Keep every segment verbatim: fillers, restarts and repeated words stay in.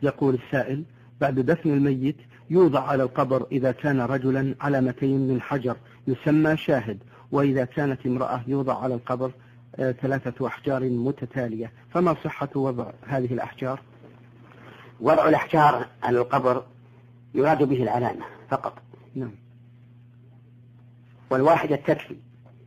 يقول السائل: بعد دفن الميت يوضع على القبر إذا كان رجلا علامتين من حجر يسمى شاهد، وإذا كانت امرأة يوضع على القبر آه ثلاثة أحجار متتالية، فما صحة وضع هذه الأحجار؟ وضع الأحجار على القبر يراد به العلامة فقط. نعم. والواحدة تكفي،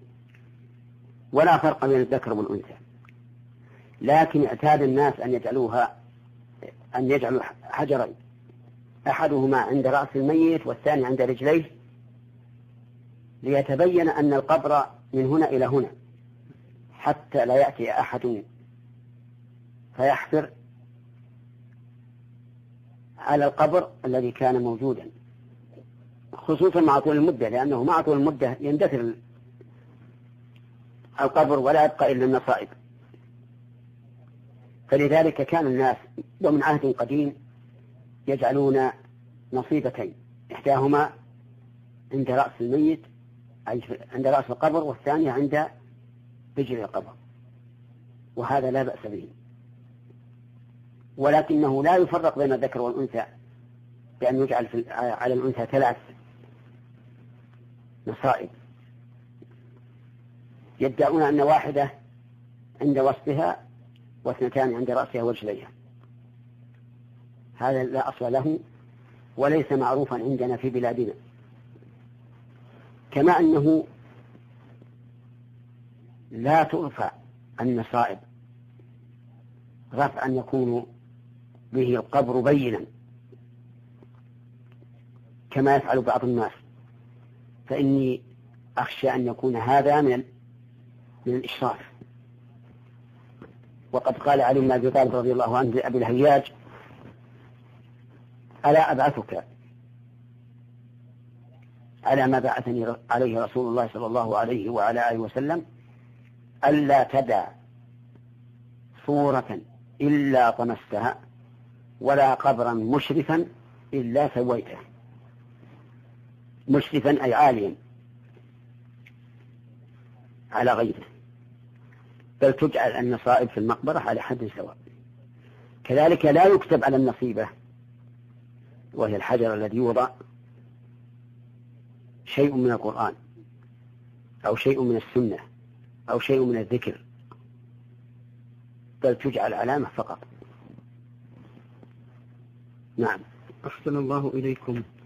ولا فرق بين الذكر والأنثى، لكن اعتاد الناس أن يجعلوها أن يجعلوا حجرين، أحدهما عند رأس الميت والثاني عند رجليه، ليتبين أن القبر من هنا إلى هنا، حتى لا يأتي أحد فيحفر على القبر الذي كان موجودا، خصوصا مع طول المدة، لأنه مع طول المدة يندثر القبر ولا يبقى إلا النصائب. فلذلك كان الناس ومن عهد قديم يجعلون نصيبتين، إحداهما عند رأس الميت أي عند رأس القبر، والثانية عند رجل القبر، وهذا لا بأس به، ولكنه لا يفرق بين الذكر والأنثى بأن يجعل على الأنثى ثلاث نصائب، يدعون أن واحدة عند وسطها واثنتان عند رأسها ورجليها. هذا لا أصل له وليس معروفا عندنا في بلادنا. كما أنه لا ترفع النصائب رفعا يكون به القبر بينا كما يفعل بعض الناس، فإني أخشى أن يكون هذا من من الإشراف. وقد قال علي بن أبي طالب رضي الله عنه لأبي الهياج: ألا أبعثك على ما بعثني عليه رسول الله صلى الله عليه وعلى آله وسلم، ألا تدع صورة إلا طمستها ولا قبرا مشرفا إلا سويته. مشرفا أي عاليا على غيره، بل تجعل النصائب في المقبرة على حد سواء. كذلك لا يكتب على النصيبة وهي الحجر الذي يوضع شيء من القرآن أو شيء من السنة أو شيء من الذكر، بل تجعل علامة فقط. نعم. أحسن الله إليكم.